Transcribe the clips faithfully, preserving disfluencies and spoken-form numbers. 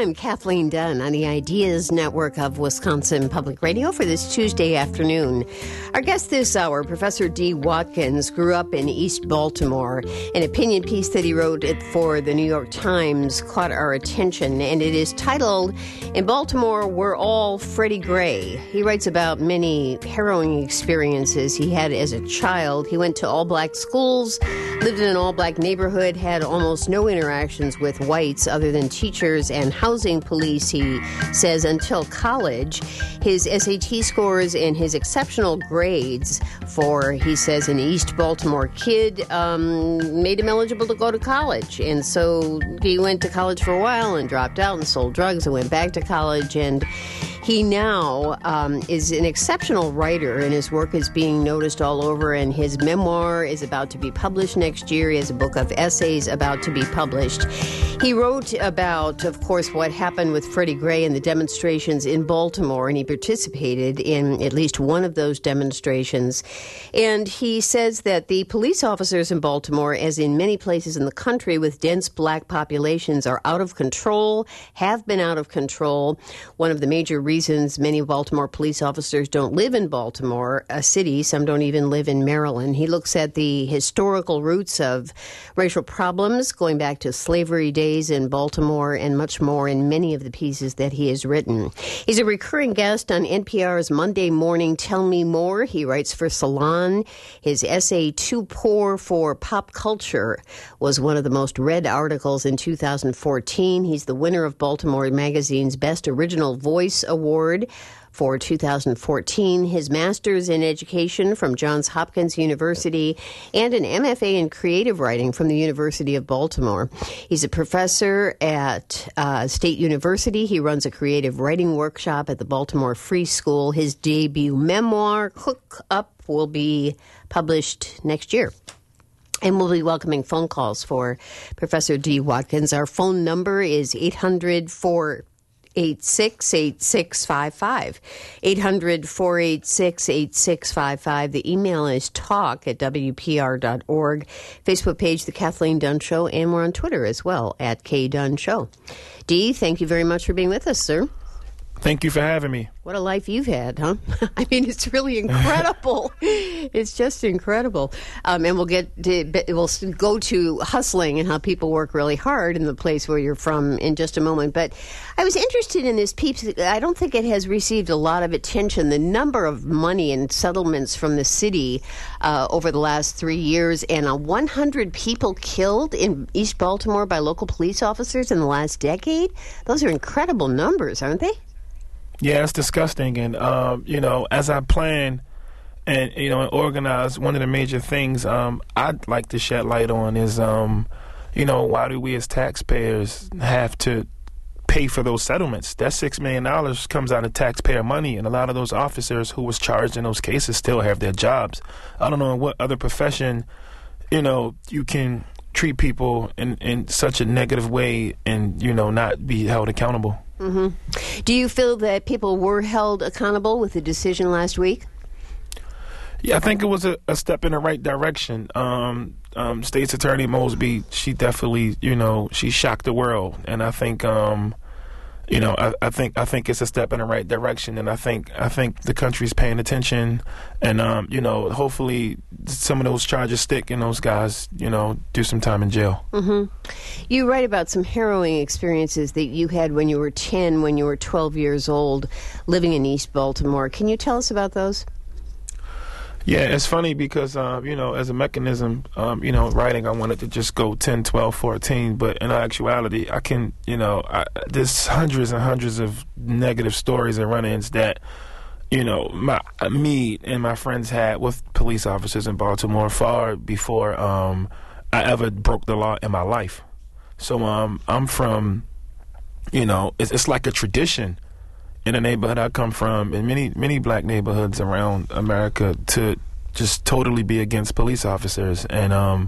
I'm Kathleen Dunn on the Ideas Network of Wisconsin Public Radio for this Tuesday afternoon. Our guest this hour, Professor Dee Watkins, grew up in East Baltimore. An opinion piece that he wrote for the New York Times caught our attention, and it is titled, "In Baltimore, We're All Freddie Gray." He writes about many harrowing experiences he had as a child. He went to all-black schools, lived in an all-black neighborhood, had almost no interactions with whites other than teachers and housing police, he says, until college. His S A T scores and his exceptional grades for, he says, an East Baltimore kid um, made him eligible to go to college. And so he went to college for a while and dropped out and sold drugs and went back to college. And he now um, is an exceptional writer, and his work is being noticed all over, and his memoir is about to be published next year. He has a book of essays about to be published. He wrote about, of course, what happened with Freddie Gray and the demonstrations in Baltimore, and he participated in at least one of those demonstrations. And he says that the police officers in Baltimore, as in many places in the country with dense black populations, are out of control, have been out of control. One of the major reasons many Baltimore police officers don't live in Baltimore, a city, some don't even live in Maryland. He looks at the historical roots of racial problems going back to slavery days in Baltimore and much more in many of the pieces that he has written. He's a recurring guest on N P R's Monday Morning Tell Me More. He writes for Salon. His essay, Too Poor for Pop Culture, was one of the most read articles in two thousand fourteen. He's the winner of Baltimore Magazine's Best Original Voice Award for two thousand fourteen, his master's in education from Johns Hopkins University, and an M F A in creative writing from the University of Baltimore. He's a professor at uh, State University. He runs a creative writing workshop at the Baltimore Free School. His debut memoir, Hook Up, will be published next year. And we'll be welcoming phone calls for Professor Dee Watkins. Our phone number is eight hundred, four eight six, eight six five five. eight hundred, four eight six, eight six five five. The email is talk at W P R dot org. Facebook page, The Kathleen Dunn Show, and we're on Twitter as well, at K Dunn Show. Dee, thank you very much for being with us, sir. Thank you for having me. What a life you've had, huh? I mean, it's really incredible. It's just incredible. Um, and we'll get to, we'll go to hustling and how people work really hard in the place where you're from in just a moment. But I was interested in this piece. I don't think it has received a lot of attention. The number of money and settlements from the city uh, over the last three years, and uh, one hundred people killed in East Baltimore by local police officers in the last decade. Those are incredible numbers, aren't they? Yeah, it's disgusting. And, um, you know, as I plan and, you know, and organize, one of the major things um, I'd like to shed light on is, um, you know, why do we as taxpayers have to pay for those settlements? That six million dollars comes out of taxpayer money, and a lot of those officers who was charged in those cases still have their jobs. I don't know in what other profession, you know, you can treat people in, in such a negative way and, you know, not be held accountable. Mm-hmm. Do you feel that people were held accountable with the decision last week? Yeah, I think it was a, a step in the right direction. Um, um, State's Attorney Mosby, she definitely, you know, she shocked the world, and I think, um, you know, I, I think I think it's a step in the right direction, and I think I think the country's paying attention, and um, you know, hopefully some of those charges stick, and those guys, you know, do some time in jail. Mm-hmm. You write about some harrowing experiences that you had when you were ten, when you were twelve years old, living in East Baltimore. Can you tell us about those? Yeah, it's funny because, uh, you know, as a mechanism, um, you know, writing, I wanted to just go ten, twelve, fourteen, but in actuality, I can, you know, I, there's hundreds and hundreds of negative stories and run-ins that, you know, my me and my friends had with police officers in Baltimore far before um, I ever broke the law in my life. So um, I'm from, you know, it's, it's like a tradition in the neighborhood I come from, in many many black neighborhoods around America, to just totally be against police officers. And, um,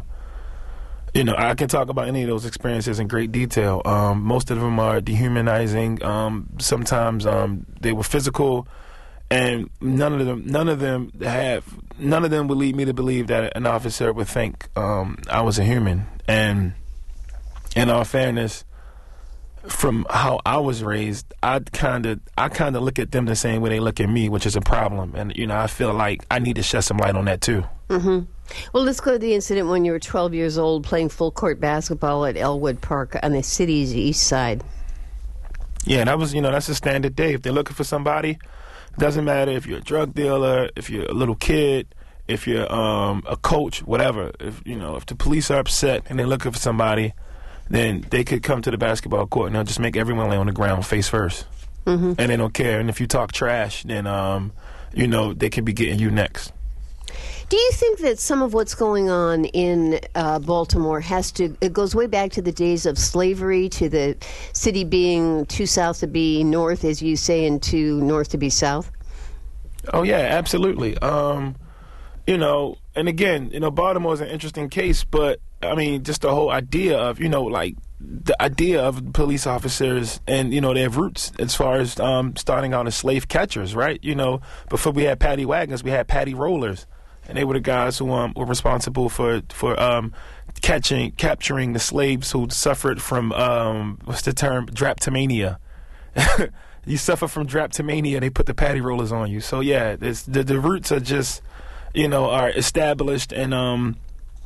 you know, I can talk about any of those experiences in great detail. Um, most of them are dehumanizing. Um, sometimes um, they were physical, and none of them none of them have none of them would lead me to believe that an officer would think um, I was a human. And in all fairness, from how I was raised, I kind of I kind of look at them the same way they look at me, which is a problem. And, you know, I feel like I need to shed some light on that, too. Mm-hmm. Well, let's go to the incident when you were twelve years old playing full-court basketball at Elwood Park on the city's east side. Yeah, that was, you know, that's a standard day. If they're looking for somebody, it doesn't matter if you're a drug dealer, if you're a little kid, if you're um, a coach, whatever. If, you know, if the police are upset and they're looking for somebody, then they could come to the basketball court and they'll just make everyone lay on the ground face first. Mm-hmm. And they don't care. And if you talk trash, then, um, you know, they could be getting you next. Do you think that some of what's going on in uh, Baltimore has to, it goes way back to the days of slavery, to the city being too south to be north, as you say, and too north to be south? Oh, yeah, absolutely. Um, you know, and again, you know, Baltimore is an interesting case, but I mean, just the whole idea of, you know, like the idea of police officers and, you know, their roots as far as um, starting out as slave catchers, right? You know, before we had paddy wagons, we had paddy rollers. And they were the guys who um, were responsible for for um, catching, capturing the slaves who suffered from um, what's the term, drapetomania. You suffer from drapetomania, they put the paddy rollers on you. So yeah, it's, the the roots are just, you know, are established, and um,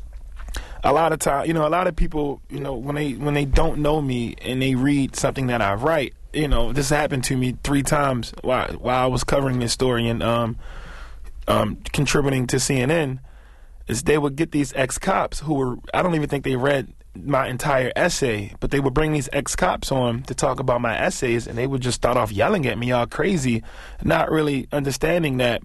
a lot of time, you know, a lot of people, you know, when they when they don't know me and they read something that I write, you know, this happened to me three times while while I was covering this story and um. Um, contributing to C N N, is they would get these ex-cops who were, I don't even think they read my entire essay, but they would bring these ex-cops on to talk about my essays, and they would just start off yelling at me all crazy, not really understanding that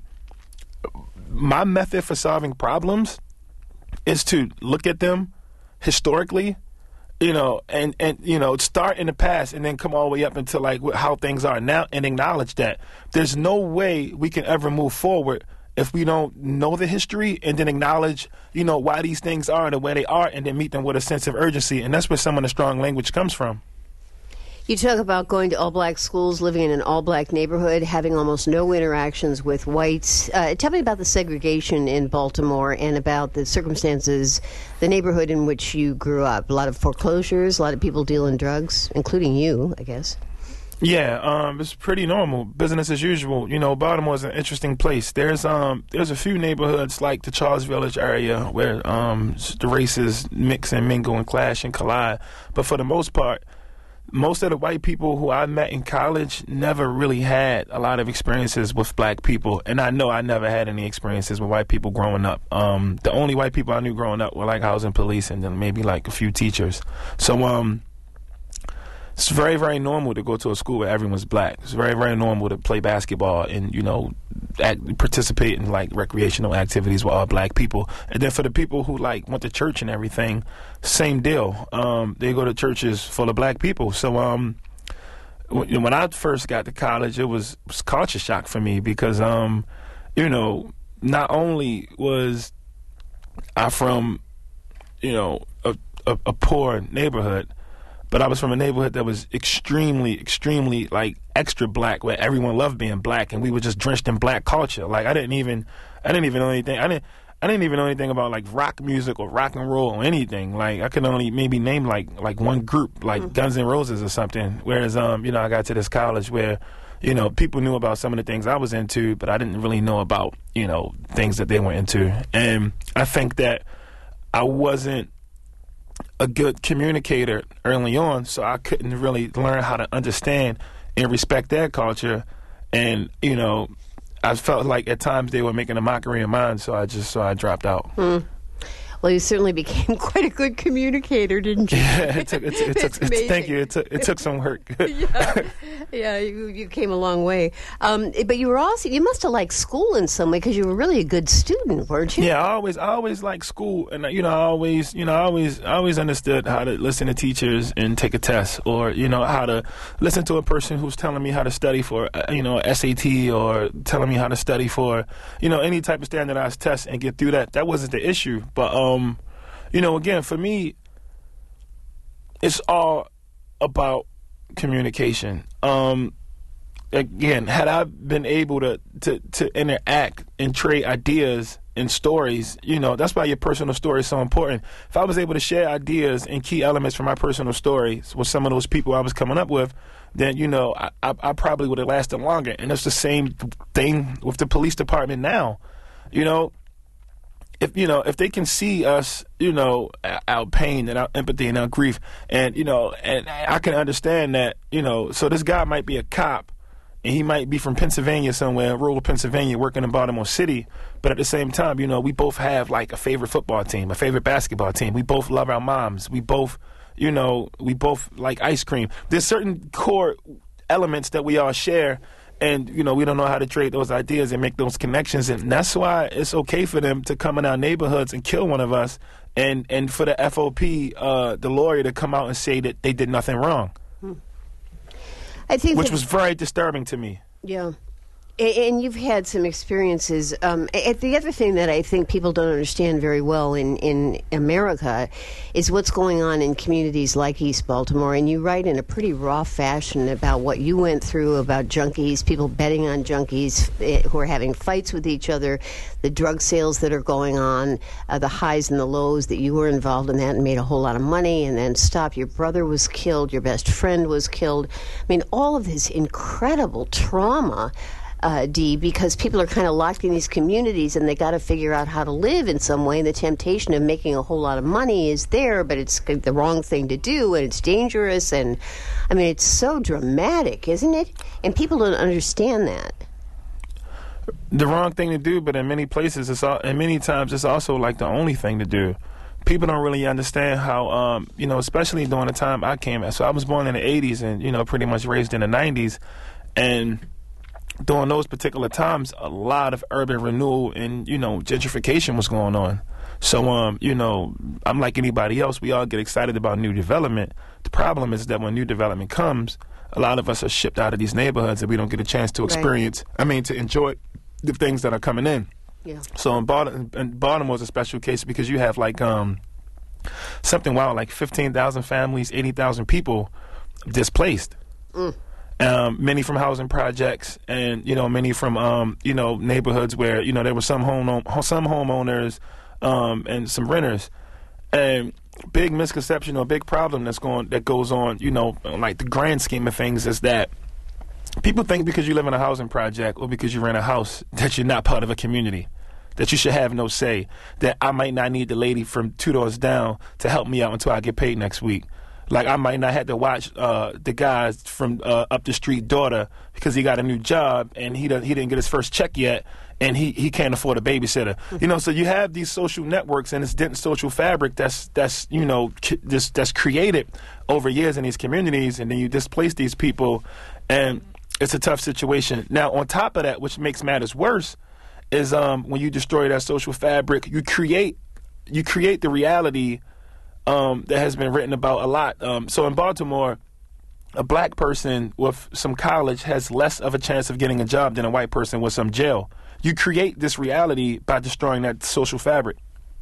my method for solving problems is to look at them historically, you know, and, and you know, start in the past and then come all the way up into like how things are now and acknowledge that there's no way we can ever move forward if we don't know the history and then acknowledge, you know, why these things are the way they are, and then meet them with a sense of urgency. And that's where some of the strong language comes from. You talk about going to all-black schools, living in an all-black neighborhood, having almost no interactions with whites. Uh, tell me about the segregation in Baltimore and about the circumstances, the neighborhood in which you grew up. A lot of foreclosures, a lot of people dealing drugs, including you, I guess. Yeah, um, it's pretty normal, business as usual. You know, Baltimore is an interesting place. There's um, there's a few neighborhoods like the Charles Village area where um, the races mix and mingle and clash and collide. But for the most part, most of the white people who I met in college never really had a lot of experiences with black people. And I know I never had any experiences with white people growing up. Um, the only white people I knew growing up were like housing police and then maybe like a few teachers. So, um... it's very, very normal to go to a school where everyone's black. It's very, very normal to play basketball and, you know, act, participate in, like, recreational activities with all black people. And then for the people who, like, went to church and everything, same deal. Um, they go to churches full of black people. So um, w- when I first got to college, it was, it was culture shock for me because, um, you know, not only was I from, you know, a, a, a poor neighborhood, but I was from a neighborhood that was extremely, extremely, like, extra black, where everyone loved being black, and we were just drenched in black culture. Like, I didn't even, I didn't even know anything. I didn't, I didn't even know anything about, like, rock music or rock and roll or anything. Like, I could only maybe name, like, like one group, like mm-hmm. Guns N' Roses or something. Whereas, um, you know, I got to this college where, you know, people knew about some of the things I was into, but I didn't really know about, you know, things that they were into. And I think that I wasn't a good communicator early on, so I couldn't really learn how to understand and respect their culture. And, you know, I felt like at times they were making a mockery of mine, so I just so I dropped out. Mm. Well, you certainly became quite a good communicator, didn't you? Yeah, it took. It, it took it, thank you. It took. It took some work. yeah, yeah. You, you came a long way. Um, but you were also. You must have liked school in some way because you were really a good student, weren't you? Yeah, I always. I always liked school, and you know, I always. You know, I always. I always understood how to listen to teachers and take a test, or you know, how to listen to a person who's telling me how to study for, you know, S A T, or telling me how to study for, you know, any type of standardized test and get through that. That wasn't the issue, but um. Um, you know, again, for me, it's all about communication. Um, again, had I been able to, to, to interact and trade ideas in stories, you know, that's why your personal story is so important. If I was able to share ideas and key elements from my personal stories with some of those people I was coming up with, then, you know, I, I, I probably would have lasted longer. And it's the same thing with the police department now. You know, if, you know, if they can see us, you know, our pain and our empathy and our grief, and, you know, and I can understand that, you know, so this guy might be a cop, and he might be from Pennsylvania somewhere, rural Pennsylvania, working in Baltimore City. But at the same time, you know, we both have like a favorite football team, a favorite basketball team. We both love our moms. We both, you know, we both like ice cream. There's certain core elements that we all share. And, you know, we don't know how to trade those ideas and make those connections. And that's why it's okay for them to come in our neighborhoods and kill one of us. And, and for the F O P, uh, the lawyer, to come out and say that they did nothing wrong. Hmm. I think Which that, was very disturbing to me. Yeah. And you've had some experiences. Um, the other thing that I think people don't understand very well in, in America is what's going on in communities like East Baltimore. And you write in a pretty raw fashion about what you went through, about junkies, people betting on junkies who are having fights with each other, the drug sales that are going on, uh, the highs and the lows that you were involved in that and made a whole lot of money and then stopped. Your brother was killed. Your best friend was killed. I mean, all of this incredible trauma. Uh, D, because people are kind of locked in these communities and they got to figure out how to live in some way. And the temptation of making a whole lot of money is there, but it's the wrong thing to do and it's dangerous. And I mean, it's so dramatic, isn't it? And people don't understand that. The wrong thing to do, but in many places, it's all, and many times, it's also like the only thing to do. People don't really understand how, um, you know, especially during the time I came at. So I was born in the eighties and, you know, pretty much raised in the nineties. And during those particular times, a lot of urban renewal and, you know, gentrification was going on. So, um, you know, I'm like anybody else. We all get excited about new development. The problem is that when new development comes, a lot of us are shipped out of these neighborhoods and we don't get a chance to experience, right. I mean, to enjoy the things that are coming in. Yeah. So in Baltimore, in Baltimore is a special case because you have like um, something wild, like fifteen thousand families, eighty thousand people displaced. Mm. Um, many from housing projects, and you know, many from um, you know neighborhoods where you know there were some home some homeowners um, and some renters. And big misconception or big problem that's going that goes on, you know, like the grand scheme of things is that people think because you live in a housing project or because you rent a house that you're not part of a community, that you should have no say. That I might not need the lady from two doors down to help me out until I get paid next week. Like I might not have to watch uh, the guys from uh, up the street daughter because he got a new job and he he didn't get his first check yet and he, he can't afford a babysitter. You know, so you have these social networks and this dense social fabric that's that's you know this that's created over years in these communities, and then you displace these people, and it's a tough situation. Now, on top of that, which makes matters worse, is um, when you destroy that social fabric, you create you create the reality. Um, that has been written about a lot. Um, so in Baltimore, a black person with some college has less of a chance of getting a job than a white person with some jail. You create this reality by destroying that social fabric.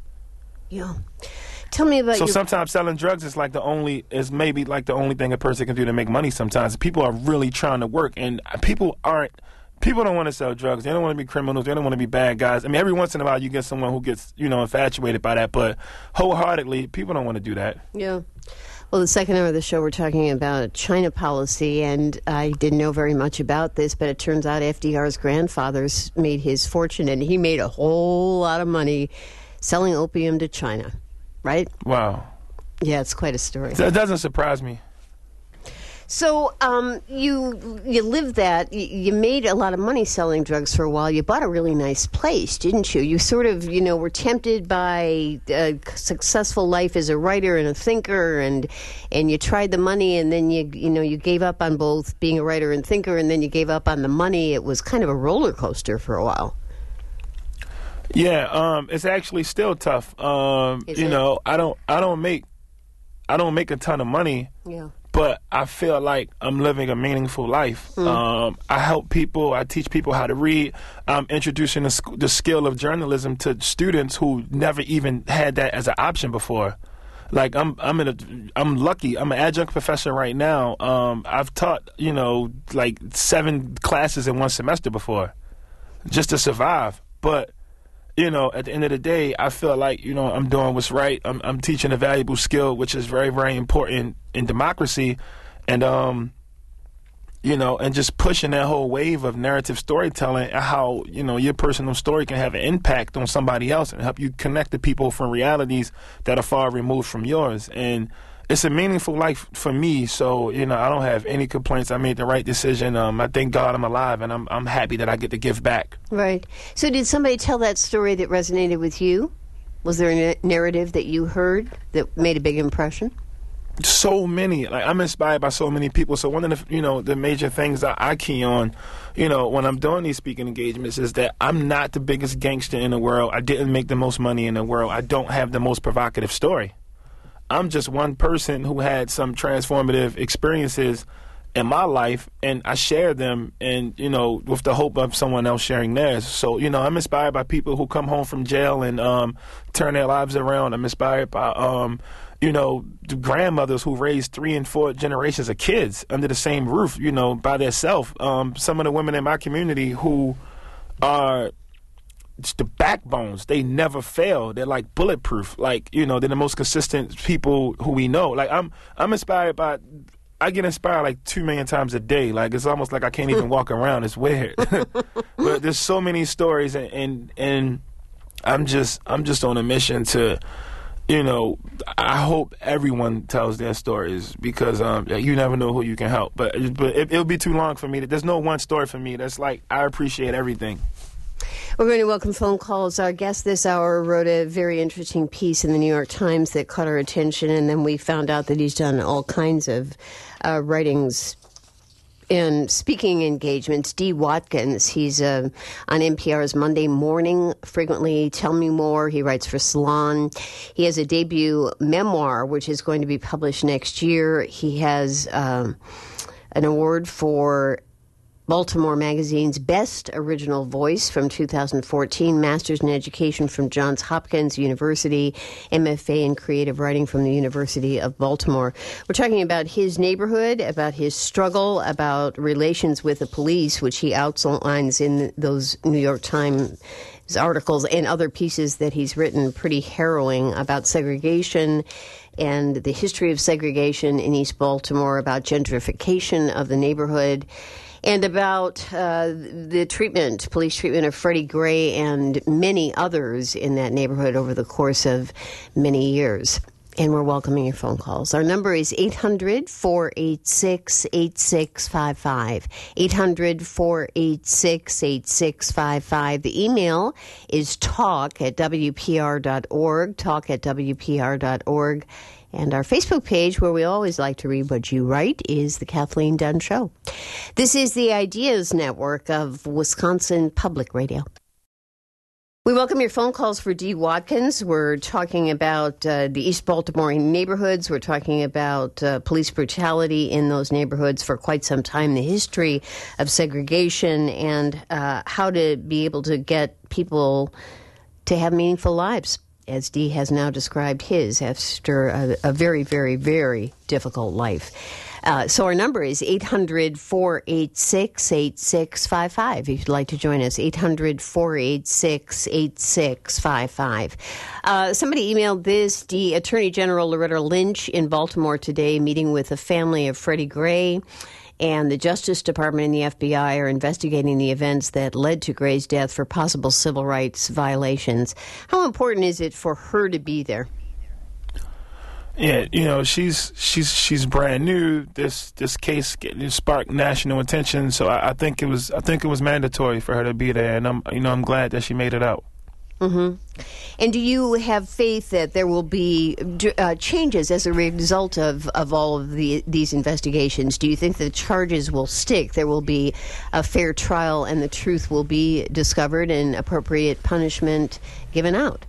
Yeah. Tell me about So your... sometimes selling drugs is like the only, is maybe like the only thing a person can do to make money sometimes. People are really trying to work, and people aren't, people don't want to sell drugs. They don't want to be criminals. They don't want to be bad guys. I mean, every once in a while you get someone who gets, you know, infatuated by that, but wholeheartedly, people don't want to do that. Yeah. Well, the second hour of the show, we're talking about China policy, and I didn't know very much about this, but it turns out F D R's grandfather's made his fortune, and he made a whole lot of money selling opium to China, right? Wow. Yeah, it's quite a story. That doesn't surprise me. So um, you you lived that. You, you made a lot of money selling drugs for a while. You bought a really nice place, didn't you? You sort of, you know, were tempted by a successful life as a writer and a thinker, and and you tried the money, and then you you know you gave up on both being a writer and thinker, and then you gave up on the money. It was kind of a roller coaster for a while. Yeah, um, it's actually still tough. Um, you it? know, I don't I don't make I don't make a ton of money. Yeah. But I feel like I'm living a meaningful life. Mm. Um, I help people. I teach people how to read. I'm introducing the, sc- the skill of journalism to students who never even had that as an option before. Like I'm, I'm in a, I'm lucky. I'm an adjunct professor right now. Um, I've taught, you know, like seven classes in one semester before, just to survive. But you know, at the end of the day, I feel like, you know, I'm doing what's right. I'm, I'm teaching a valuable skill, which is very, very important in democracy. And, um, you know, and just pushing that whole wave of narrative storytelling and how, you know, your personal story can have an impact on somebody else and help you connect to people from realities that are far removed from yours. And it's a meaningful life for me, so, you know, I don't have any complaints. I made the right decision. Um, I thank God I'm alive, and I'm I'm happy that I get to give back. Right. So did somebody tell that story that resonated with you? Was there a narrative that you heard that made a big impression? So many. Like, I'm inspired by so many people. So one of the, you know, the major things that I key on, you know, when I'm doing these speaking engagements is that I'm not the biggest gangster in the world. I didn't make the most money in the world. I don't have the most provocative story. I'm just one person who had some transformative experiences in my life, and I share them, and, you know, with the hope of someone else sharing theirs. So, you know, I'm inspired by people who come home from jail and um, turn their lives around. I'm inspired by, um, you know, the grandmothers who raised three and four generations of kids under the same roof, you know, by themselves. Um, some of the women in my community who are it's the backbones. They never fail. They're like bulletproof. Like, you know, they're the most consistent people who we know. Like, I'm I'm inspired by, I get inspired like two million times a day. Like, it's almost like I can't even walk around. It's weird. But there's so many stories, and, and and I'm just I'm just on a mission to, you know, I hope everyone tells their stories, because um, you never know who you can help. But but it, it'll be too long for me. There's no one story for me. That's like, I appreciate everything. We're going to welcome phone calls. Our guest this hour wrote a very interesting piece in the New York Times that caught our attention, and then we found out that he's done all kinds of uh, writings and speaking engagements. Dee Watkins, he's uh, on N P R's Monday Morning, frequently Tell Me More. He writes for Salon. He has a debut memoir, which is going to be published next year. He has um, an award for Baltimore Magazine's Best Original Voice from two thousand fourteen, Master's in Education from Johns Hopkins University, M F A in Creative Writing from the University of Baltimore. We're talking about his neighborhood, about his struggle, about relations with the police, which he outlines in those New York Times articles and other pieces that he's written, pretty harrowing, about segregation and the history of segregation in East Baltimore, about gentrification of the neighborhood, and about uh, the treatment, police treatment of Freddie Gray and many others in that neighborhood over the course of many years. And we're welcoming your phone calls. Our number is eight hundred, four eight six, eight six five five. eight hundred, four eight six, eight six five five. The email is talk at W P R dot org, talk at W P R dot org. And our Facebook page, where we always like to read what you write, is The Kathleen Dunn Show. This is the Ideas Network of Wisconsin Public Radio. We welcome your phone calls for Dee Watkins. We're talking about uh, the East Baltimore neighborhoods. We're talking about uh, police brutality in those neighborhoods for quite some time, the history of segregation, and uh, how to be able to get people to have meaningful lives, as Dee has now described his after a, a very, very, very difficult life. Uh, so our number is eight hundred, four eight six, eight six five five. If you'd like to join us, eight hundred, four eight six, eight six five five. Uh, somebody emailed this. Dee, Attorney General Loretta Lynch in Baltimore today, meeting with the family of Freddie Gray. And the Justice Department and the F B I are investigating the events that led to Gray's death for possible civil rights violations. How important is it for her to be there? Yeah, you know, she's she's she's brand new. This this case sparked national attention, so I, I think it was I think it was mandatory for her to be there, and I'm you know I'm glad that she made it out. Mm-hmm. And do you have faith that there will be uh, changes as a result of, of all of the, these investigations? Do you think the charges will stick? There will be a fair trial and the truth will be discovered and appropriate punishment given out?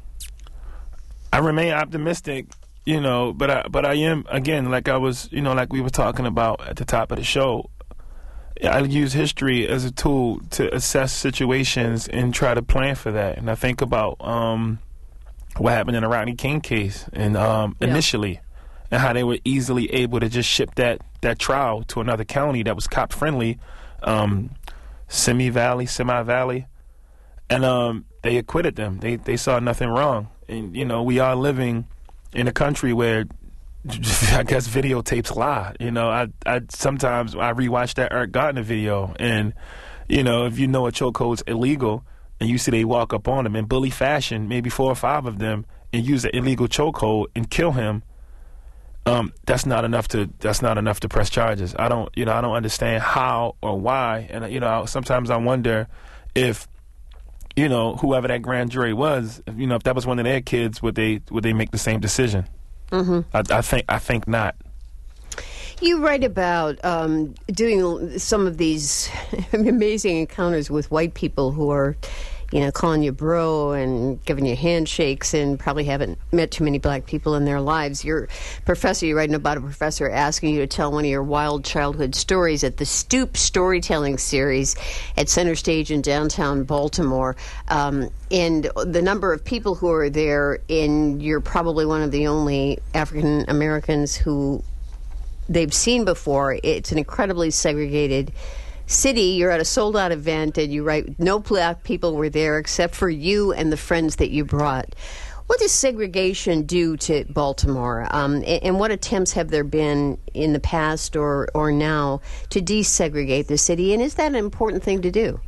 I remain optimistic, you know, but I, but I am, again, like I was, you know, like we were talking about at the top of the show, I use history as a tool to assess situations and try to plan for that. And I think about um, what happened in the Rodney King case and um, yeah. initially, and how they were easily able to just ship that, that trial to another county that was cop-friendly, um, Simi Valley, Semi Valley. And um, they acquitted them. They they saw nothing wrong. And, you know, we are living in a country where I guess videotapes lie. You know, I I sometimes I rewatch that Eric Garner video, and, you know, if you know a chokehold's illegal and you see they walk up on him in bully fashion, maybe four or five of them, and use an illegal chokehold and kill him, um, that's not enough to that's not enough to press charges. I don't you know I don't understand how or why, and you know sometimes I wonder if, you know, whoever that grand jury was, if, you know, if that was one of their kids, would they would they make the same decision? Mm-hmm. I, I think I think not. You write about um, doing some of these amazing encounters with white people who are, you know, calling you bro and giving you handshakes, and probably haven't met too many black people in their lives. Your professor, you're writing about a professor asking you to tell one of your wild childhood stories at the Stoop Storytelling Series at Center Stage in downtown Baltimore. Um, and the number of people who are there, and you're probably one of the only African Americans who they've seen before. It's an incredibly segregated city. You're at a sold-out event, and you write, no black people were there except for you and the friends that you brought. What does segregation do to Baltimore? Um, and, and what attempts have there been in the past or, or now to desegregate the city? And is that an important thing to do?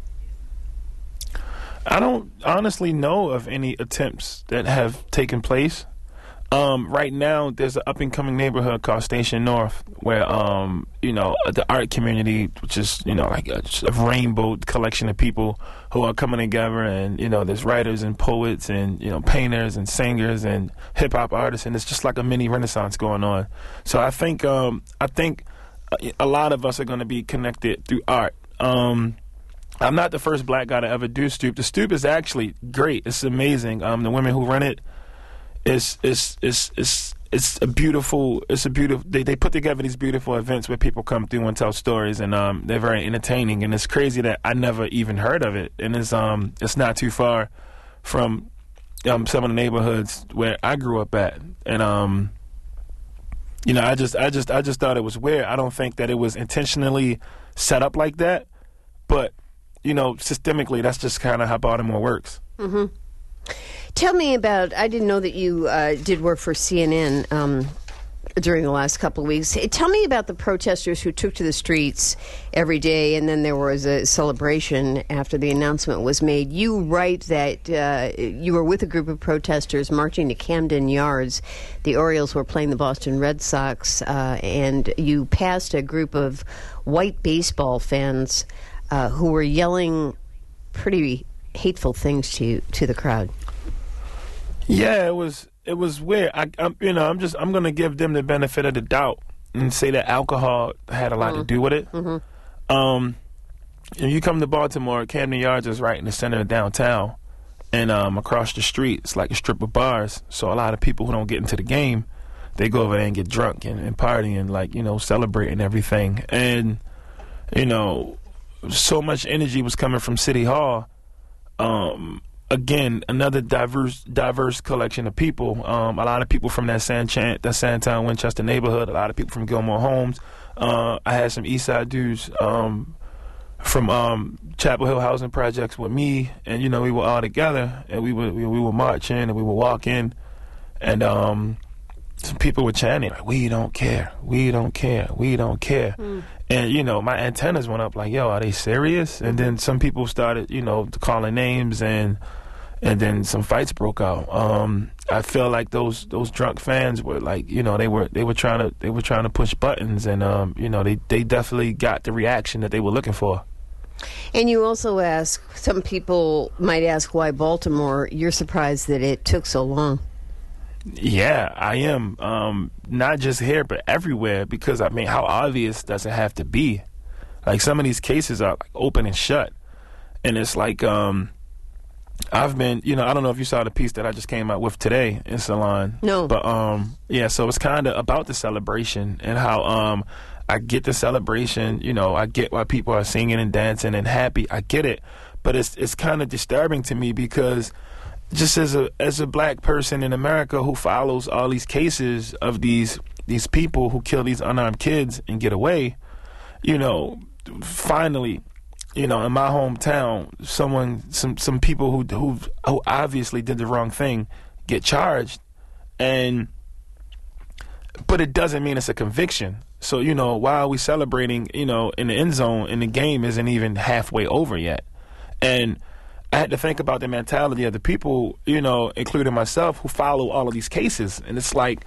I don't honestly know of any attempts that have taken place. Um, right now, there's an up-and-coming neighborhood called Station North, where, um, you know, the art community, which is, you know, like a, a rainbow collection of people who are coming together, and, you know, there's writers and poets and, you know, painters and singers and hip-hop artists, and it's just like a mini renaissance going on. So I think, um, I think a lot of us are going to be connected through art. Um, I'm not the first black guy to ever do Stoop. The Stoop is actually great. It's amazing. Um, the women who run it, It's it's it's it's it's a beautiful it's a beautiful they, they put together these beautiful events where people come through and tell stories, and um they're very entertaining, and it's crazy that I never even heard of it, and it's um it's not too far from um some of the neighborhoods where I grew up at, and um you know I just I just I just thought it was weird. I don't think that it was intentionally set up like that, but you know systemically that's just kind of how Baltimore works. Mm-hmm. Tell me about, I didn't know that you uh, did work for C N N um, during the last couple of weeks. Tell me about the protesters who took to the streets every day, and then there was a celebration after the announcement was made. You write that uh, you were with a group of protesters marching to Camden Yards. The Orioles were playing the Boston Red Sox, uh, and you passed a group of white baseball fans uh, who were yelling pretty hateful things to to the crowd. Yeah, it was it was weird. I, I'm, you know, I'm just I'm gonna give them the benefit of the doubt and say that alcohol had a lot mm-hmm. to do with it. Mm-hmm. Um, if you come to Baltimore, Camden Yards is right in the center of downtown, and um, across the street it's like a strip of bars. So a lot of people who don't get into the game, they go over there and get drunk and, and party and like you know celebrate and everything. And you know, so much energy was coming from City Hall. Um, Again, another diverse diverse collection of people. Um, a lot of people from that Sanchan, that Sandtown, Winchester neighborhood. A lot of people from Gilmore Homes. Uh, I had some East Side dudes um, from um, Chapel Hill housing projects with me, and you know we were all together, and we would we, we would march in and we would walk in, and um, some people were chanting like, "We don't care, we don't care, we don't care." Mm. And, you know, my antennas went up like, yo, are they serious? And then some people started, you know, calling names, and and then some fights broke out. Um, I feel like those those drunk fans were like, you know, they were they were trying to they were trying to push buttons, and um, you know, they, they definitely got the reaction that they were looking for. And you also ask, some people might ask why Baltimore. You're surprised that it took so long. Yeah, I am. Um, not just here, but everywhere. Because I mean, how obvious does it have to be? Like some of these cases are like open and shut, and it's like um, I've been, you know, I don't know if you saw the piece that I just came out with today in Salon. No, but um, yeah. So it's kind of about the celebration and how um, I get the celebration. You know, I get why people are singing and dancing and happy. I get it, but it's it's kind of disturbing to me because. Just as a as a black person in America who follows all these cases of these these people who kill these unarmed kids and get away, you know, finally, you know, in my hometown, someone, some some people who who who obviously did the wrong thing get charged, and but it doesn't mean it's a conviction. So, you know, why are we celebrating, you know, in the end zone and the game isn't even halfway over yet? And I had to think about the mentality of the people, you know, including myself, who follow all of these cases. And it's like,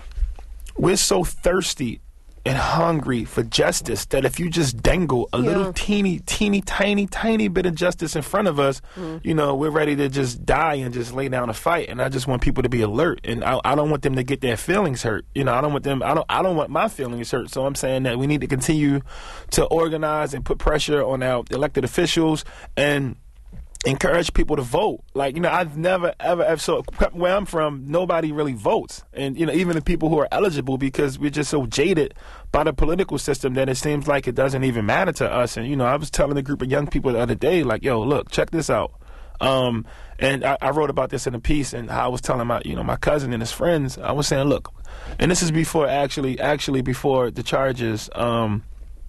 we're so thirsty and hungry for justice that if you just dangle a yeah. little teeny, teeny, tiny, tiny bit of justice in front of us, mm. you know, we're ready to just die and just lay down a fight. And I just want people to be alert, and I, I don't want them to get their feelings hurt. You know, I don't want them. I don't. I don't want my feelings hurt. So I'm saying that we need to continue to organize and put pressure on our elected officials and encourage people to vote. Like, you know, I've never, ever, ever, so where I'm from, nobody really votes. And, you know, even the people who are eligible, because we're just so jaded by the political system that it seems like it doesn't even matter to us. And, you know, I was telling a group of young people the other day, like, yo, look, check this out. Um, and I, I wrote about this in a piece, and I was telling my, you know, my cousin and his friends, I was saying, look, and this is before actually, actually before the charges, um,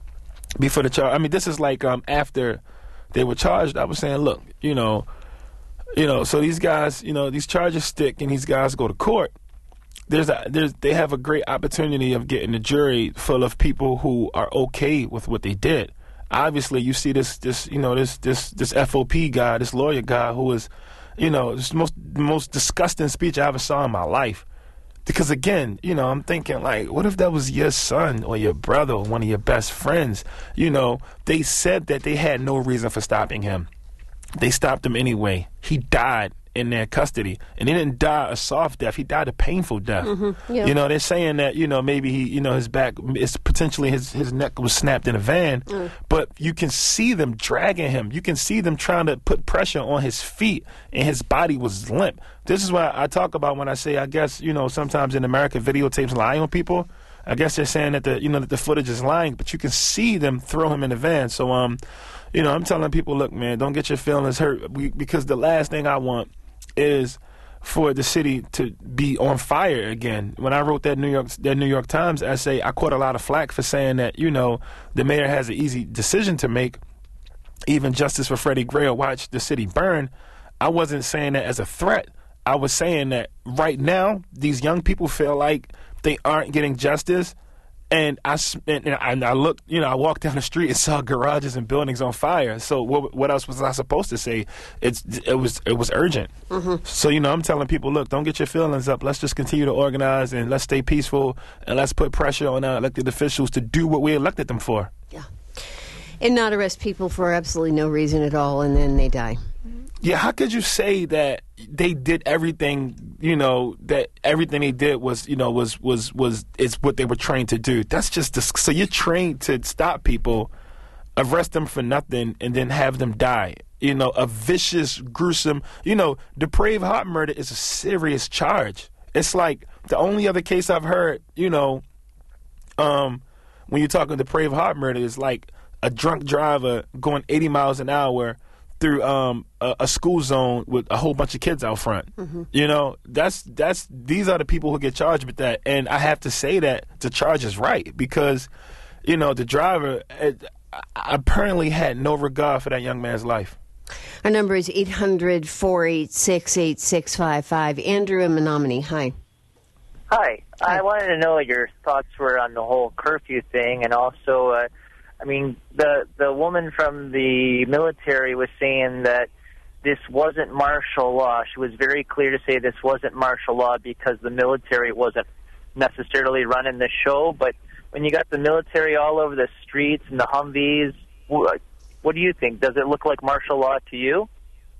before the charge, I mean, this is like um, after they were charged. I was saying, look, you know, you know, so these guys, you know, these charges stick and these guys go to court. There's a, there's, they have a great opportunity of getting a jury full of people who are okay with what they did. Obviously, you see this, this, you know, this, this, this F O P guy, this lawyer guy who was, you know, this most, the most disgusting speech I ever saw in my life. Because again, you know, I'm thinking like, what if that was your son or your brother or one of your best friends? You know, they said that they had no reason for stopping him. They stopped him anyway. He died in their custody, and he didn't die a soft death. He died a painful death. Mm-hmm, yeah. You know, they're saying that, you know, maybe he, you know, his back, it's potentially his, his neck was snapped in a van, mm. but you can see them dragging him. You can see them trying to put pressure on his feet, and his body was limp. This is what I talk about when I say, I guess, you know, sometimes in America, videotapes lie on people. I guess they're saying that the, you know, that the footage is lying, but you can see them throw him in the van. So, um, you know, I'm telling people, look, man, don't get your feelings hurt, we, because the last thing I want is for the city to be on fire again. When I wrote that New York that New York Times essay, I caught a lot of flack for saying that, you know, the mayor has an easy decision to make. Even Justice for Freddie Gray will watch the city burn. I wasn't saying that as a threat. I was saying that right now, these young people feel like they aren't getting justice. And I, and I looked, you know, I walked down the street and saw garages and buildings on fire. So what, what else was I supposed to say? It's it was it was urgent. Mm-hmm. So, you know, I'm telling people, look, don't get your feelings up. Let's just continue to organize, and let's stay peaceful, and let's put pressure on our elected officials to do what we elected them for. Yeah, and not arrest people for absolutely no reason at all, and then they die. Yeah, how could you say that they did everything, you know, that everything they did was, you know, was, was, was, is what they were trained to do? That's just, dis- so you're trained to stop people, arrest them for nothing, and then have them die. You know, a vicious, gruesome, you know, depraved heart murder is a serious charge. It's like the only other case I've heard, you know, um, when you're talking depraved heart murder is like a drunk driver going eighty miles an hour through um, a, a school zone with a whole bunch of kids out front. Mm-hmm. You know, that's that's these are the people who get charged with that. And I have to say that the charge is right because, you know, the driver it, apparently had no regard for that young man's life. Our number is eight hundred, four eight six, eight six five five. Andrew in Menominee, hi. Hi. Hi. I wanted to know what your thoughts were on the whole curfew thing, and also uh, I mean, the the woman from the military was saying that this wasn't martial law. She was very clear to say this wasn't martial law because the military wasn't necessarily running the show. But when you got the military all over the streets and the Humvees, what, what do you think? Does it look like martial law to you?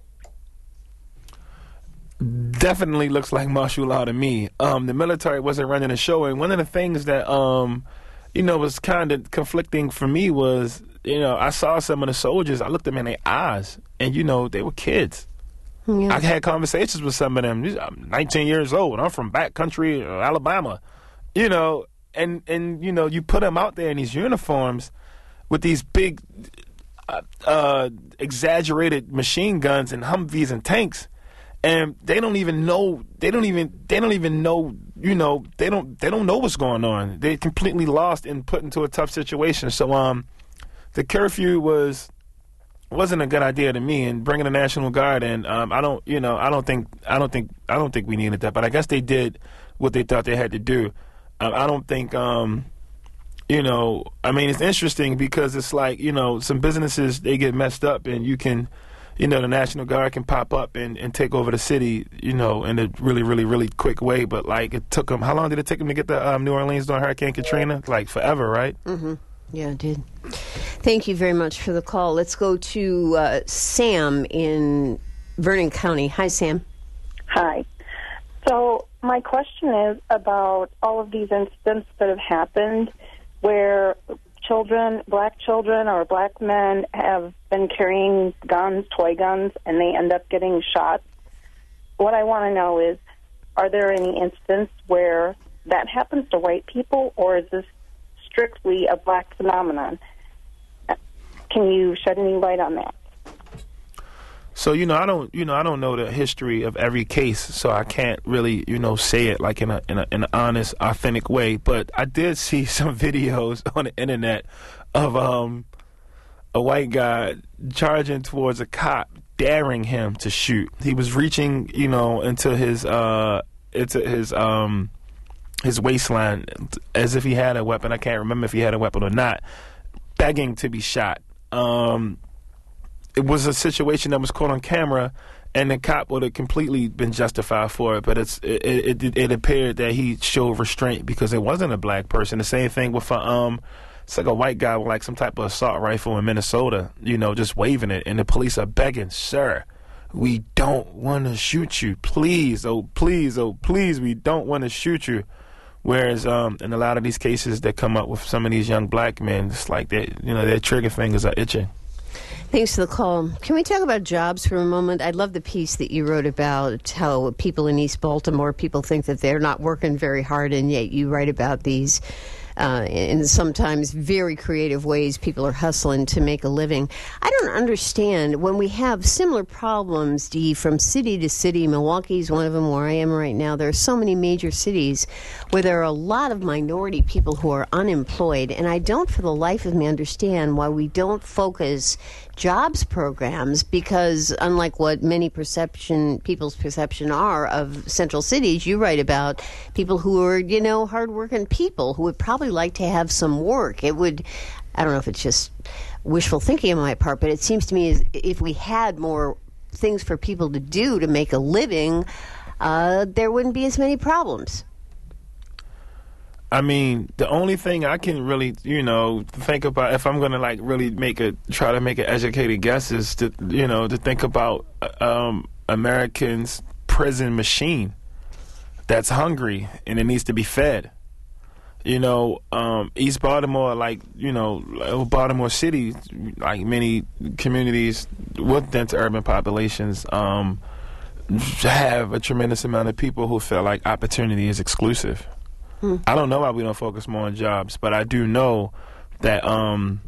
Definitely looks like martial law to me. Um, the military wasn't running the show, and one of the things that um, you know, was kind of conflicting for me was, you know, I saw some of the soldiers, I looked them in their eyes, and, you know, they were kids. Yeah. I had conversations with some of them. I'm nineteen years old. I'm from backcountry, Alabama. You know, and, and, you know, you put them out there in these uniforms with these big, uh, uh, exaggerated machine guns and Humvees and tanks, and they don't even know. They don't even. They don't even know. You know. They don't. They don't know what's going on. They're completely lost and put into a tough situation. So, um, the curfew was wasn't a good idea to me. And bringing the National Guard in, um, I don't, you know, I don't think, I don't think, I don't think we needed that. But I guess they did what they thought they had to do. Um, I don't think, um, you know, I mean, it's interesting because it's like, you know, some businesses, they get messed up, and you can, you know, the National Guard can pop up and, and take over the city, you know, in a really, really, really quick way. But like, it took them, how long did it take them to get to um, New Orleans during Hurricane Katrina? Like forever, right? Mm-hmm. Yeah, it did. Thank you very much for the call. Let's go to uh, Sam in Vernon County. Hi, Sam. Hi. So my question is about all of these incidents that have happened where children, black children or black men have been carrying guns, toy guns, and they end up getting shot. What I want to know is, are there any instances where that happens to white people, or is this strictly a black phenomenon? Can you shed any light on that? So, you know, I don't, you know, I don't know the history of every case, so I can't really, you know, say it like in a in a in an honest, authentic way. But I did see some videos on the internet of um a white guy charging towards a cop, daring him to shoot. He was reaching, you know, into his uh into his um his waistline as if he had a weapon. I can't remember if he had a weapon or not, begging to be shot. Um, it was a situation that was caught on camera, and the cop would have completely been justified for it. But it's it it, it appeared that he showed restraint because it wasn't a black person. The same thing with a, um, it's like a white guy with like some type of assault rifle in Minnesota, you know, just waving it, and the police are begging, "Sir, we don't want to shoot you. Please, oh please, oh please, we don't want to shoot you." Whereas um, in a lot of these cases that come up with some of these young black men, it's like they, you know, their trigger fingers are itching. Thanks for the call. Can we talk about jobs for a moment? I love the piece that you wrote about how people in East Baltimore, people think that they're not working very hard, and yet you write about these Uh, in sometimes very creative ways, people are hustling to make a living. I don't understand when we have similar problems, Dee, from city to city. Milwaukee's one of them where I am right now. There are so many major cities where there are a lot of minority people who are unemployed, and I don't for the life of me understand why we don't focus jobs programs, because unlike what many perception people's perception are of central cities, you write about people who are, you know, hardworking people who would probably like to have some work. It would, I don't know if it's just wishful thinking on my part, but it seems to me as if we had more things for people to do to make a living, uh, there wouldn't be as many problems. I mean, the only thing I can really, you know, think about, if I'm going to, like, really make a, try to make an educated guess, is to, you know, to think about um, Americans' prison machine that's hungry and it needs to be fed. You know, um, East Baltimore, like, you know, Baltimore City, like many communities with dense urban populations, um, have a tremendous amount of people who feel like opportunity is exclusive. Hmm. I don't know why we don't focus more on jobs, but I do know that um,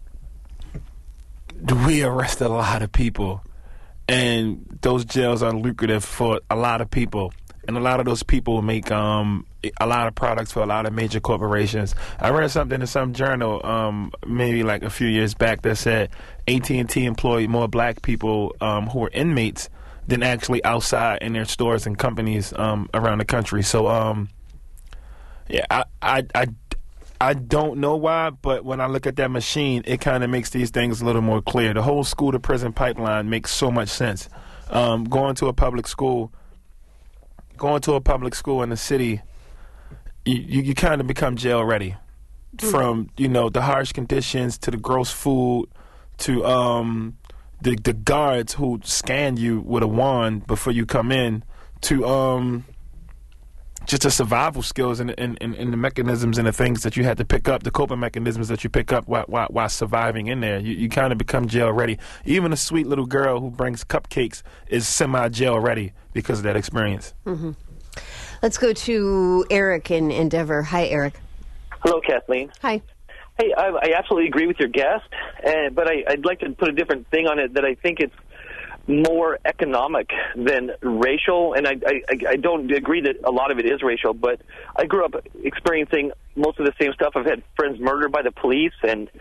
we arrest a lot of people, and those jails are lucrative for a lot of people, and a lot of those people make um, a lot of products for a lot of major corporations. I read something in some journal um, maybe like a few years back that said A T and T employed more black people um, who were inmates than actually outside in their stores and companies um, around the country. So, um, yeah, I, I, I, I don't know why, but when I look at that machine, it kind of makes these things a little more clear. The whole school-to-prison pipeline makes so much sense. Um, going to a public school, going to a public school in the city, you, you, you kind of become jail-ready. Mm-hmm. From, you know, the harsh conditions to the gross food to um, the, the guards who scan you with a wand before you come in to... Um, just the survival skills and, and, and, and the mechanisms and the things that you had to pick up, the coping mechanisms that you pick up while, while, while surviving in there. You, you kind of become jail ready. Even a sweet little girl who brings cupcakes is semi-jail ready because of that experience. Mm-hmm. Let's go to Eric in Endeavor. Hi, Eric. Hello, Kathleen. Hi. Hey, I, I absolutely agree with your guest, uh, but I, I'd like to put a different thing on it that I think it's more economic than racial, and I, I, I don't agree that a lot of it is racial, but I grew up experiencing most of the same stuff. I've had friends murdered by the police, and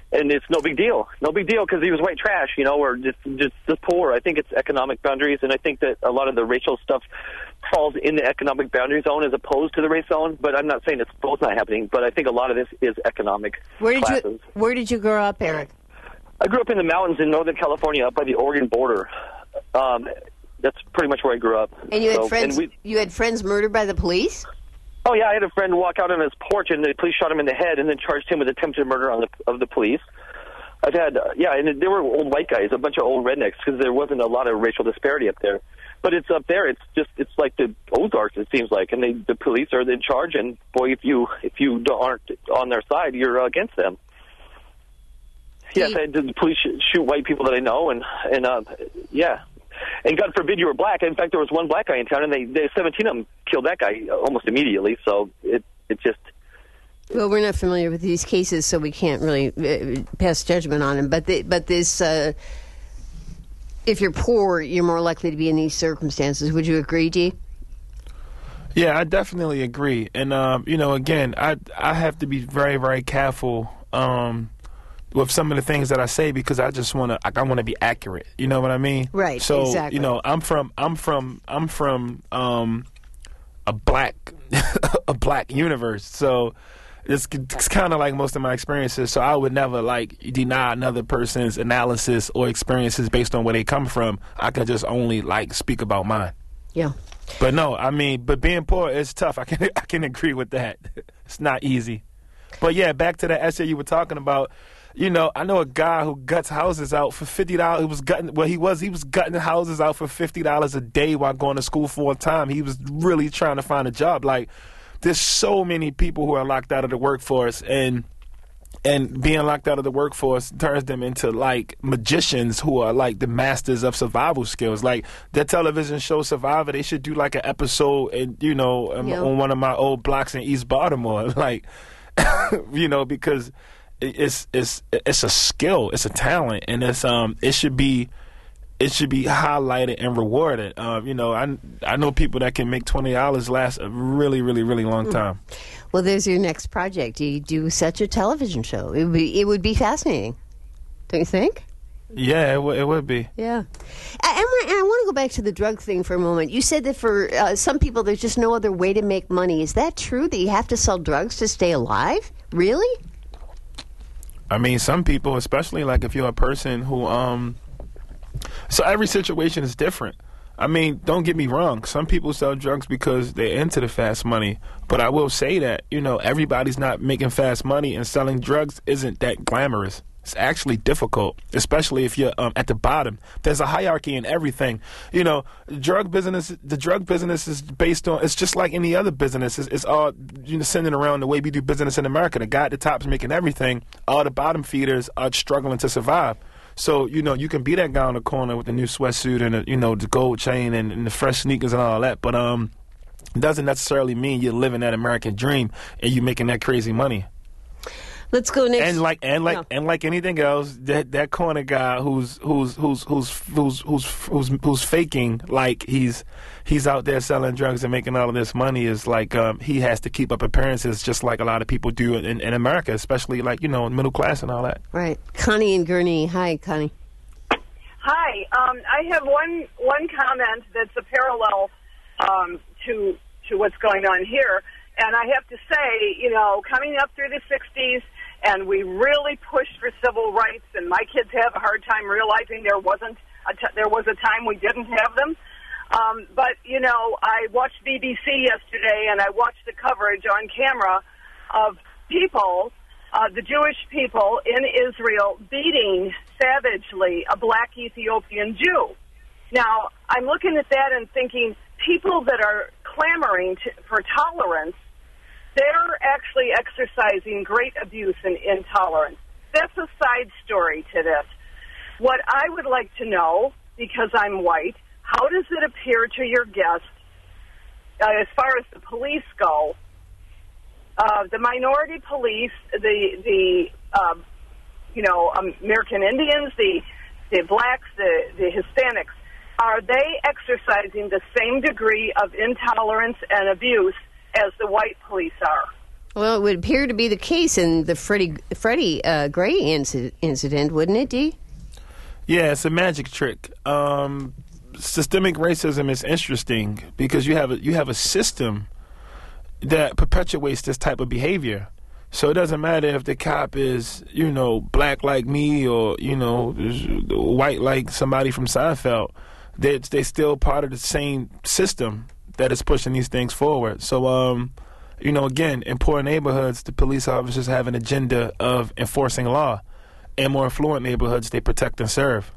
and it's no big deal. No big deal because he was white trash, you know, or just, just just poor. I think it's economic boundaries, and I think that a lot of the racial stuff falls in the economic boundary zone as opposed to the race zone. But I'm not saying it's both not happening, but I think a lot of this is economic Where did classes. you Where did you grow up, Eric? I grew up in the mountains in Northern California, up by the Oregon border. Um, that's pretty much where I grew up. And you had so, friends. we, you had friends murdered by the police? Oh yeah, I had a friend walk out on his porch, and the police shot him in the head, and then charged him with attempted murder on the, of the police. I've had, uh, yeah, and there were old white guys, a bunch of old rednecks, because there wasn't a lot of racial disparity up there. But it's up there. It's just, it's like the Ozarks, it seems like, and they, the police are in charge. And boy, if you if you don't, aren't on their side, you're against them. Yes, I had the police shoot white people that I know, and and uh, yeah, and God forbid you were black. In fact, there was one black guy in town, and they, they seventeen of them killed that guy almost immediately. So it it just. Well, we're not familiar with these cases, so we can't really uh, pass judgment on them. But the, but this, uh, if you're poor, you're more likely to be in these circumstances. Would you agree, G? Yeah, I definitely agree. And um, you know, again, I I have to be very very careful um, with some of the things that I say because I just want to I want to be accurate. You know what I mean? Right. So exactly. you know, I'm from I'm from I'm from um, a black a black universe. So. It's, it's kind of like most of my experiences, so I would never like deny another person's analysis or experiences based on where they come from. I can just only like speak about mine. Yeah. But no, I mean, but being poor is tough. I can I can agree with that. It's not easy. But yeah, back to that essay you were talking about. You know, I know a guy who guts houses out for fifty dollars. He was gutting. Well, he was he was gutting houses out for fifty dollars a day while going to school full time. He was really trying to find a job. Like. There's so many people who are locked out of the workforce, and and being locked out of the workforce turns them into like magicians who are like the masters of survival skills. Like their television show Survivor, they should do like an episode, and you know, yeah. on one of my old blocks in East Baltimore, like you know, because it's it's it's a skill, it's a talent, and it's um it should be. It should be highlighted and rewarded. Um, you know, I I know people that can make twenty dollars last a really, really, really long time. Well, there's your next project. You do such a television show. It would be, it would be fascinating, don't you think? Yeah, it, w- it would be. Yeah. And, and I want to go back to the drug thing for a moment. You said that for uh, some people there's just no other way to make money. Is that true, that you have to sell drugs to stay alive? Really? I mean, some people, especially like if you're a person who... um. So every situation is different. I mean, don't get me wrong. Some people sell drugs because they're into the fast money. But I will say that, you know, everybody's not making fast money, and selling drugs isn't that glamorous. It's actually difficult, especially if you're um, at the bottom. There's a hierarchy in everything. You know, drug business, the drug business is based on, it's just like any other business. It's, it's all, you know, centered around the way we do business in America. The guy at the top is making everything. All the bottom feeders are struggling to survive. So, you know, you can be that guy on the corner with the new sweatsuit and, the, you know, the gold chain and, and the fresh sneakers and all that. But um, it doesn't necessarily mean you're living that American dream and you're making that crazy money. Let's go next. And like and like no. and like anything else, that that corner guy who's who's who's who's who's who's who's, who's faking like he's he's out there selling drugs and making all of this money is like um, he has to keep up appearances just like a lot of people do in, in America, especially like, you know, middle class and all that. Right. Connie and Gurney. Hi, Connie. Hi. Um, I have one one comment that's a parallel um, to to what's going on here, and I have to say, you know, coming up through the sixties. And we really pushed for civil rights, and my kids have a hard time realizing there wasn't a t- there was a time we didn't have them. Um, but, you know, I watched B B C yesterday, and I watched the coverage on camera of people, uh, the Jewish people in Israel, beating savagely a black Ethiopian Jew. Now, I'm looking at that and thinking, people that are clamoring to, for tolerance, they're actually exercising great abuse and intolerance. That's a side story to this. What I would like to know, because I'm white, how does it appear to your guest, uh, as far as the police go, uh, the minority police, the, the uh, you know, American Indians, the, the blacks, the, the Hispanics, are they exercising the same degree of intolerance and abuse as the white police are? Well, it would appear to be the case in the Freddie, Freddie uh, Gray inci- incident, wouldn't it, Dee? Yeah, it's a magic trick. Um, systemic racism is interesting because you have a, you have a system that perpetuates this type of behavior. So it doesn't matter if the cop is, you know, black like me or, you know, white like somebody from Seinfeld. They're, they're still part of the same system that is pushing these things forward. So, um, you know, again, in poor neighborhoods, the police officers have an agenda of enforcing law. In more affluent neighborhoods, they protect and serve.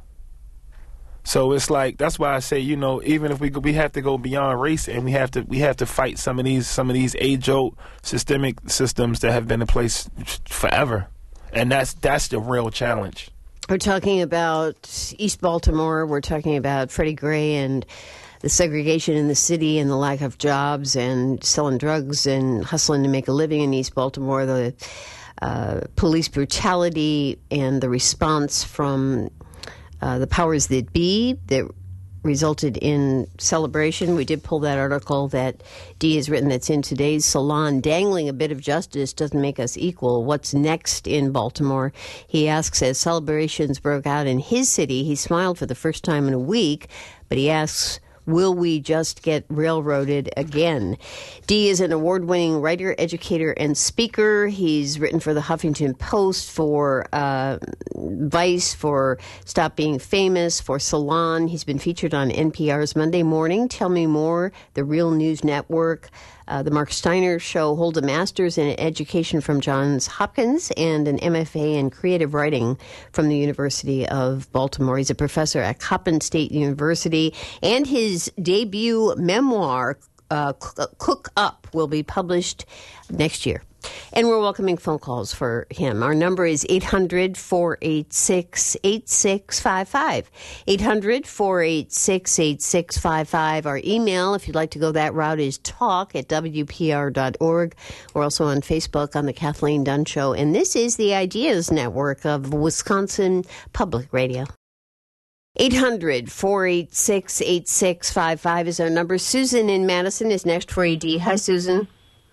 So it's like, that's why I say, you know, even if we we have to go beyond race and we have to we have to fight some of these some of these age-old systemic systems that have been in place forever, and that's that's the real challenge. We're talking about East Baltimore. We're talking about Freddie Gray and the segregation in the city and the lack of jobs and selling drugs and hustling to make a living in East Baltimore. The uh, police brutality and the response from Uh, the powers that be that resulted in celebration. We did pull that article that Dee has written that's in today's Salon. Dangling a bit of justice doesn't make us equal. What's next in Baltimore? He asks, as celebrations broke out in his city, he smiled for the first time in a week, but he asks, will we just get railroaded again? Dee is an award-winning writer, educator, and speaker. He's written for the Huffington Post, for uh, Vice, for Stop Being Famous, for Salon. He's been featured on N P R's Monday Morning, Tell Me More, The Real News Network, uh, The Mark Steiner Show, holds a master's in education from Johns Hopkins and an M F A in creative writing from the University of Baltimore. He's a professor at Coppin State University, and his debut memoir, uh, Cook Up, will be published next year. And we're welcoming phone calls for him. Our number is eight hundred, four eight six, eight six five five. eight hundred, four eight six, eight six five five. Our email, if you'd like to go that route, is talk at W P R dot org. We're also on Facebook on The Kathleen Dunn Show. And this is the Ideas Network of Wisconsin Public Radio. eight hundred, four eight six, eight six five five is our number. Susan in Madison is next for A D. Hi, Susan.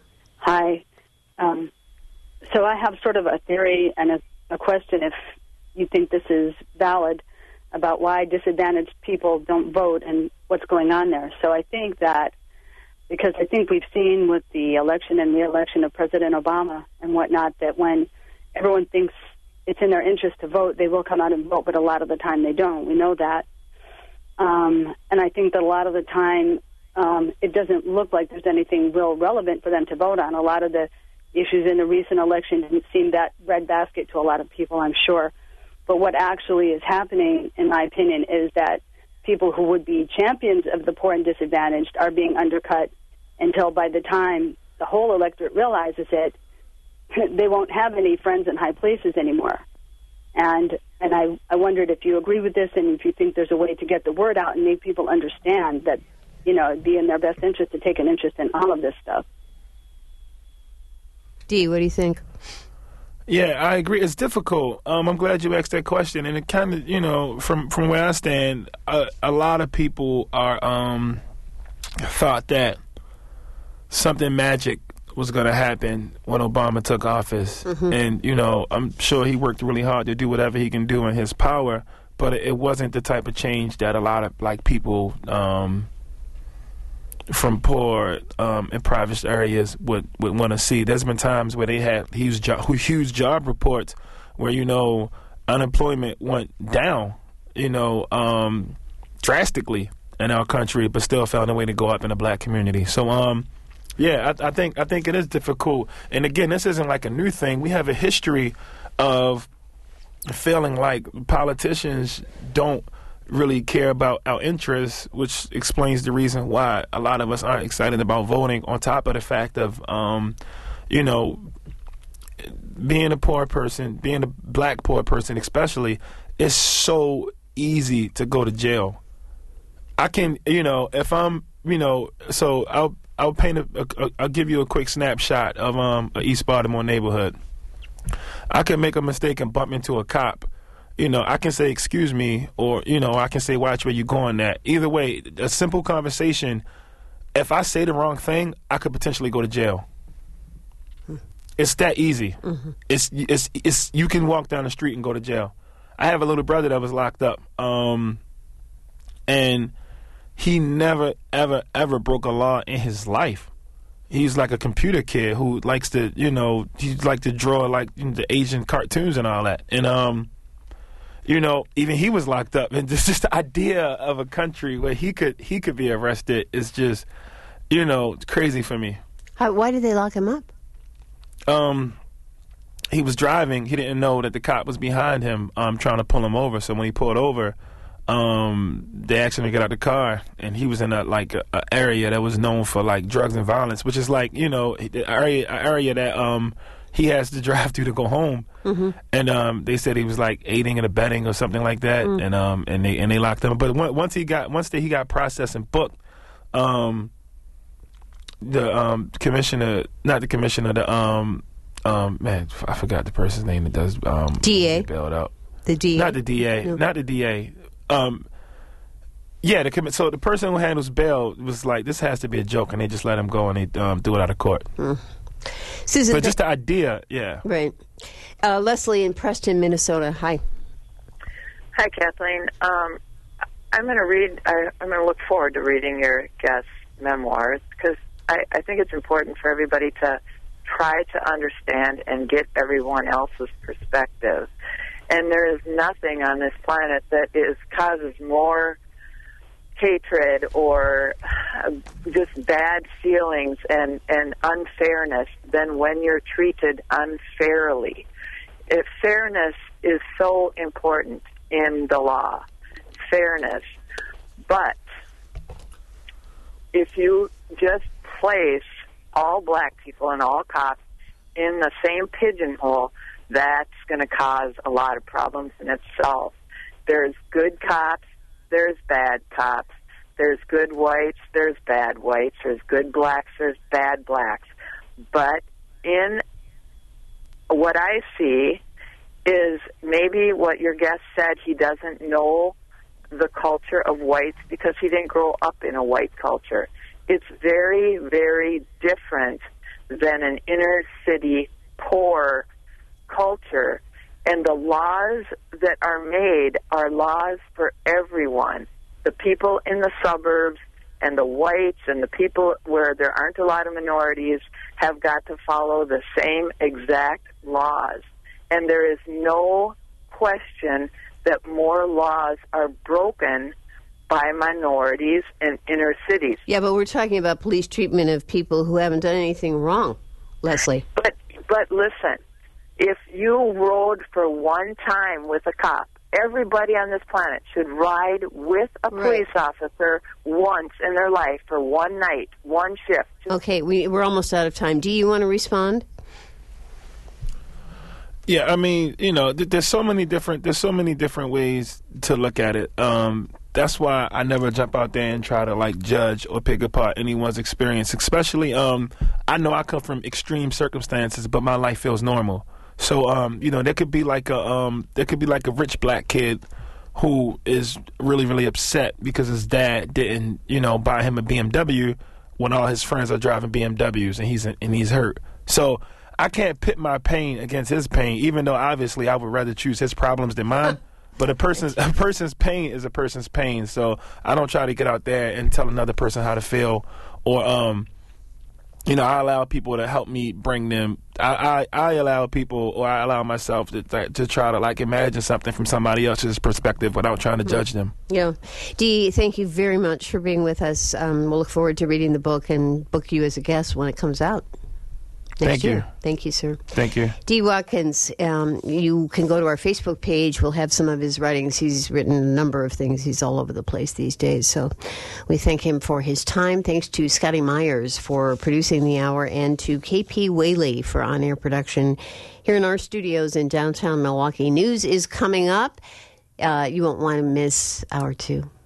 Hi. Um, so I have sort of a theory and a, a question, if you think this is valid, about why disadvantaged people don't vote and what's going on there. So I think that, because I think we've seen with the election and re-election of President Obama and whatnot, that when everyone thinks it's in their interest to vote, they will come out and vote, but a lot of the time they don't. We know that. Um, and I think that a lot of the time um, it doesn't look like there's anything real relevant for them to vote on. A lot of the issues in the recent election didn't seem that breadbasket to a lot of people, I'm sure. But what actually is happening, in my opinion, is that people who would be champions of the poor and disadvantaged are being undercut until by the time the whole electorate realizes it, they won't have any friends in high places anymore. And and I, I wondered if you agree with this and if you think there's a way to get the word out and make people understand that, you know, it'd be in their best interest to take an interest in all of this stuff. Dee, what do you think? Yeah, I agree. It's difficult. Um, I'm glad you asked that question. And it kind of, you know, from, from where I stand, a, a lot of people are um, thought that something magic was going to happen when Obama took office. Mm-hmm. And, you know, I'm sure he worked really hard to do whatever he can do in his power, but it wasn't the type of change that a lot of, like, people um, from poor, um, impoverished areas would, would want to see. There's been times where they had huge job, huge job reports where, you know, unemployment went down, you know, um, drastically in our country, but still found a way to go up in the black community. So, um, yeah, I, I think I think it is difficult. And again, this isn't like a new thing. We have a history of feeling like politicians don't really care about our interests, which explains the reason why a lot of us aren't excited about voting, on top of the fact of, um, you know, being a poor person, being a black poor person especially, it's so easy to go to jail. I can, you know, if I'm, you know, so I'll I'll paint a, a I'll give you a quick snapshot of um a East Baltimore neighborhood. I can make a mistake and bump into a cop. You know, I can say, excuse me, or, you know, I can say, watch where you're going at. Either way, a simple conversation, if I say the wrong thing, I could potentially go to jail. It's that easy. Mm-hmm. It's it's it's you can walk down the street and go to jail. I have a little brother that was locked up, um, and he never ever ever broke a law in his life. He's like a computer kid who likes to, you know, he like to draw like you know, the Asian cartoons and all that. And um, you know, even he was locked up. And just, just the idea of a country where he could he could be arrested is just, you know, crazy for me. How, why did they lock him up? Um, he was driving. He didn't know that the cop was behind him, um, trying to pull him over. So when he pulled over, um, they asked him to get out the car, and he was in a like a, a area that was known for like drugs and violence, which is like you know the area a area that um he has to drive through to go home. Mm-hmm. And um, they said he was like aiding and abetting or something like that, mm. and um and they and they locked him up. But once he got once he got processed and booked, um. The um, commissioner, not the commissioner, the um, um, man, I forgot the person's name that does um, D A bailed out. The D A, not the D A, no. not the D A. Um, yeah, the commi- so the person who handles bail was like, this has to be a joke, and they just let him go and they um, threw it out of court. Mm. Susan, but just the idea, yeah, right. Uh, Leslie in Preston, Minnesota. Hi. Hi, Kathleen. Um, I'm going to read. I, I'm going to look forward to reading your guest's memoirs because. I, I think it's important for everybody to try to understand and get everyone else's perspective. And there is nothing on this planet that is causes more hatred or just bad feelings and, and unfairness than when you're treated unfairly. If fairness is so important in the law, fairness. But if you just place all black people and all cops in the same pigeonhole, that's going to cause a lot of problems in itself. There's good cops, there's bad cops, there's good whites, there's bad whites, there's good blacks, there's bad blacks. But in what I see is maybe what your guest said, he doesn't know the culture of whites because he didn't grow up in a white culture. It's very, very different than an inner city poor culture. And the laws that are made are laws for everyone. The people in the suburbs and the whites and the people where there aren't a lot of minorities have got to follow the same exact laws. And there is no question that more laws are broken by minorities in inner cities. Yeah, but we're talking about police treatment of people who haven't done anything wrong, Leslie. But but listen, if you rode for one time with a cop, everybody on this planet should ride with a police right. officer once in their life for one night, one shift. Okay, we, we're almost out of time. Do you want to respond? Yeah, I mean, you know, th- there's so many different there's so many different ways to look at it. Um, that's why I never jump out there and try to like judge or pick apart anyone's experience. Especially, um, I know I come from extreme circumstances, but my life feels normal. So, um, you know, there could be like a um, there could be like a rich black kid who is really really upset because his dad didn't, you know, buy him a B M W when all his friends are driving B M Ws and he's and he's hurt. So I can't pit my pain against his pain, even though obviously I would rather choose his problems than mine. But a person's a person's pain is a person's pain. So I don't try to get out there and tell another person how to feel, or um, you know, I allow people to help me bring them. I, I, I allow people, or I allow myself to to try to like imagine something from somebody else's perspective without trying to judge them. Yeah, Dee, thank you very much for being with us. Um, we'll look forward to reading the book and book you as a guest when it comes out. Next Thank year. you. Thank you, sir. Thank you. Dee Watkins, um, you can go to our Facebook page. We'll have some of his writings. He's written a number of things. He's all over the place these days. So we thank him for his time. Thanks to Scotty Myers for producing the hour, and to K P Whaley for on-air production here in our studios in downtown Milwaukee. News is coming up. Uh, you won't want to miss hour two.